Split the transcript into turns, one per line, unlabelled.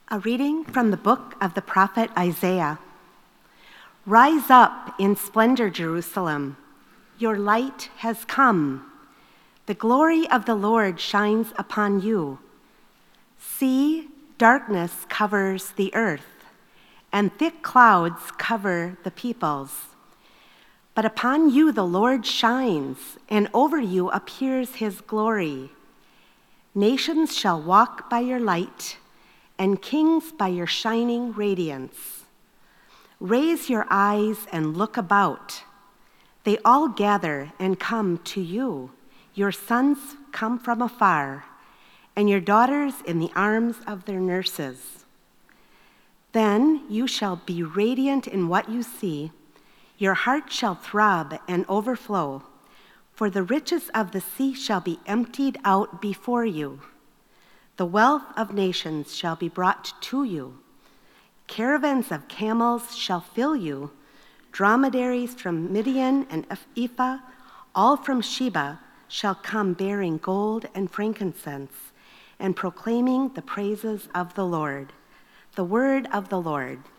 A reading from the book of the prophet Isaiah. Rise up in splendor, Jerusalem. Your light has come. The glory of the Lord shines upon you. See, darkness covers the earth, and thick clouds cover the peoples. But upon you the Lord shines, and over you appears his glory. Nations shall walk by your light, and kings by your shining radiance. Raise your eyes and look about. They all gather and come to you. Your sons come from afar, and your daughters in the arms of their nurses. Then you shall be radiant in what you see. Your heart shall throb and overflow, for the riches of the sea shall be emptied out before you. The wealth of nations shall be brought to you. Caravans of camels shall fill you. Dromedaries from Midian and Ephah, all from Sheba, shall come bearing gold and frankincense and proclaiming the praises of the Lord. The word of the Lord.